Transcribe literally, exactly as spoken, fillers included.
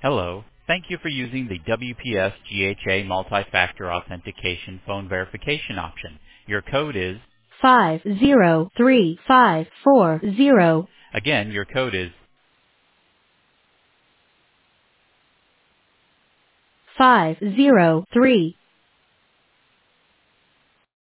Hello. Thank you for using the W P S G H A multi-factor authentication phone verification option. Your code is five zero three five four zero. Again, your code is five zero three